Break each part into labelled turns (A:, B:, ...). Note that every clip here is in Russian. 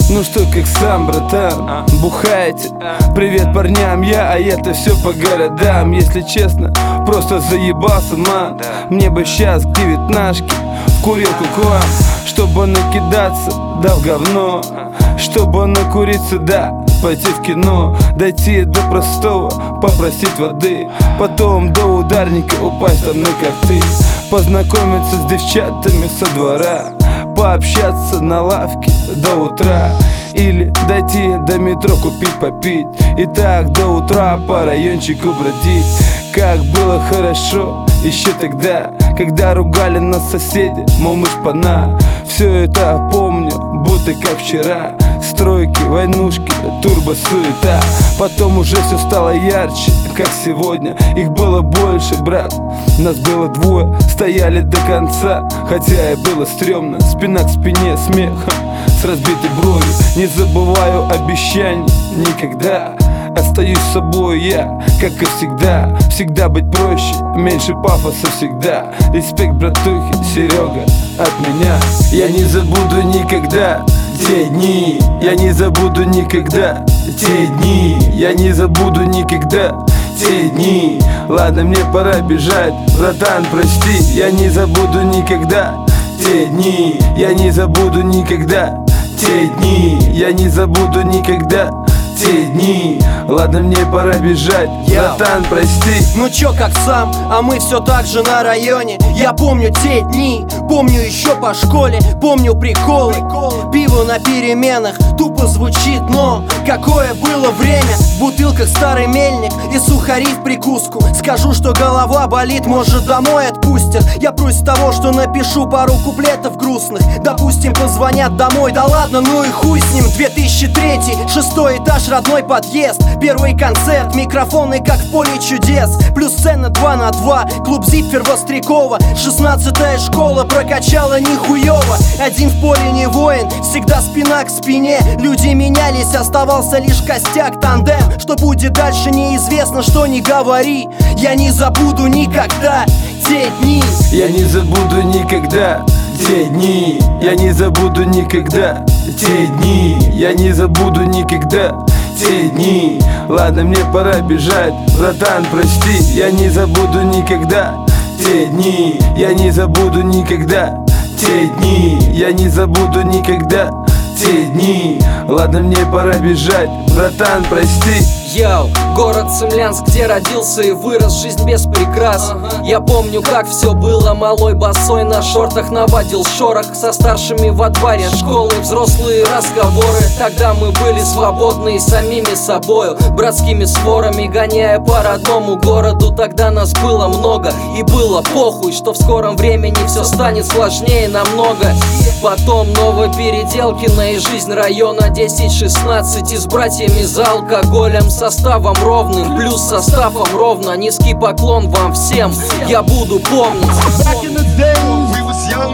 A: Ну что, как сам, братан, бухаете? Привет парням, а это все по городам. Если честно, просто заебался, ман. Мне бы сейчас к девятнашке в курилку к вам, чтобы накидаться, да в говно, чтобы накуриться, да пойти в кино, дойти до простого, попросить воды, потом до ударника упасть там на коты, познакомиться с девчатами со двора, пообщаться на лавке до утра, или дойти до метро купить попить, и так до утра по райончику бродить. Как было хорошо еще тогда, когда ругали нас соседи, мол, мы шпана. Все это помню, будто как вчера. Стройки, войнушки, турбо-суета. Потом уже все стало ярче, как сегодня. Их было больше, брат, нас было двое, стояли до конца. Хотя и было стрёмно, спина к спине, смехом с разбитой бровью. Не забываю обещаний никогда. Остаюсь собой я, как и всегда. Всегда быть проще, меньше пафоса всегда. Респект, братухи, Серега, от меня. Я не забуду никогда те дни. Я не забуду никогда те дни. Я не забуду никогда те дни. Ладно, мне пора бежать, братан, прости. Я не забуду никогда те дни. Я не забуду никогда те дни. Я не забуду никогда те дни. Ладно, мне пора бежать, братан, прости.
B: Ну чё, как сам, а мы все так же на районе. Я помню те дни, помню еще по школе. Помню приколы, пиво на переменах. Тупо звучит, но какое было время. В бутылках старый мельник и сухари в прикуску. Скажу, что голова болит, может домой отпустят. Я прусь того, что напишу пару куплетов грустных. Допустим, позвонят домой, да ладно, ну и хуй с ним. 2003, 6-й этаж, родной подъезд. Первый концерт, микрофоны как в поле чудес. Плюс сцена 2 на 2, клуб Зиппер Вострякова. 16-я школа прокачала нихуево. Один в поле не воин, всегда спина к спине. Люди менялись, оставался лишь костяк, тандем. Что будет дальше, неизвестно, что не говори. Я не забуду никогда те дни.
A: Я не забуду никогда те дни. Я не забуду никогда те дни. Я не забуду никогда те дни. Ладно, мне пора бежать, братан, прости. Я не забуду никогда те дни. Я не забуду никогда те дни. Я не забуду никогда те дни. Ладно, мне пора бежать, братан, прости.
C: Йоу, город Цимлянск, где родился и вырос, жизнь без прикрас. Я помню, как все было, малой босой на шортах наводил шорох со старшими во дворе школы, взрослые разговоры. Тогда мы были свободны и самими собою, братскими сворами, гоняя по родному городу. Тогда нас было много и было похуй, что в скором времени все станет сложнее намного. Потом новые переделки и жизнь района 10-16 и с братьями за алкоголем, составом ровным, плюс составом ровно. Низкий поклон вам всем, я буду помнить.
D: Back in the days, we was young.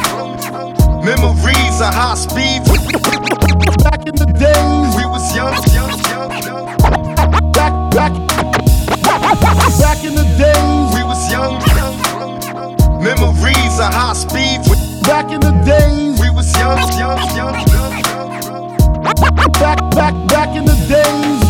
D: Memories of high speed. Back in the days, we was young. Back in the days, we was young. Memories of high speed. Back in the days, we was young. Back in the days.